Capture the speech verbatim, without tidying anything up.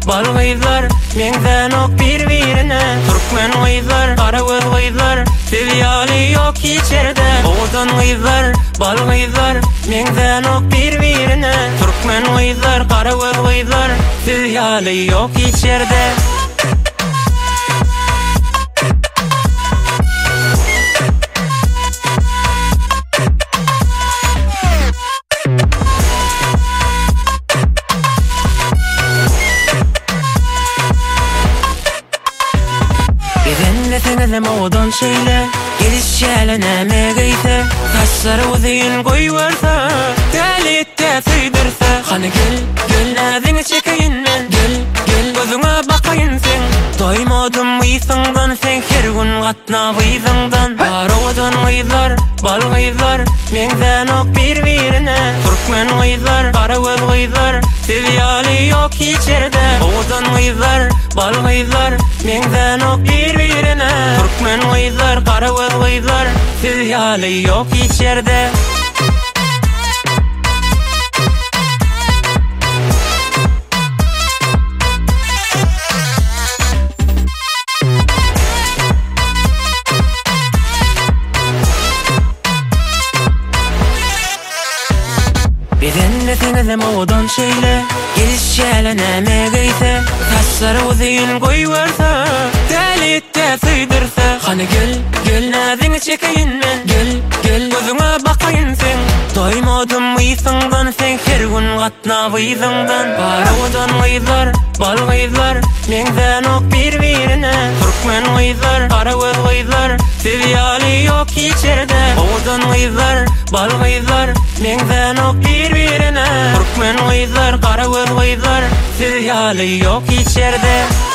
balgıylar, menden ok bir-birine. Türkmen gıylar, Karagöz gıylar, fizyali yok içerde. Oğuzhan gıylar, balgıylar, menden ok bir-birine. Türkmen gıylar, Karagöz gıylar, fizyali yok içerde. Senelem odan söyle, gelişçele neme giyse, taşları uzayın koy varsa, delitte süydürse. Hani gel, gel nazını çekeyim men, gel, gel gözüne bakayım sen. Doymadım ıysından sen, her gün katna bıyızından. Var odan gıylar, bal gıylar, menden ok bir-birine. Türkmen gıylar, Karagöz gıylar, fizyali yok içerde. Odan gıylar, bal gıylar, menden ok bir-birine. Türkmen gıylar, Karagöz gıylar, fizyali yok içerde. Bizenne senelem odan söyle, gelişçele neme giyse, taşları uzayın koy varsa, delitte süydürse. Hani gel, gel nazını çekeyim men, gel, gel gözüne bakayım sen. Doymadım ıysından sen, her gün katna bıyızından. Var odan gıylar, bal gıylar, menden ok bir-birine. Türkmen gıylar, Karagöz gıylar, fizyali yok içerde. Odan gıylar, bal gıylar, menden ok bir-birine. Türkmen gıylar, Karagöz gıylar, fizyali yok içerde.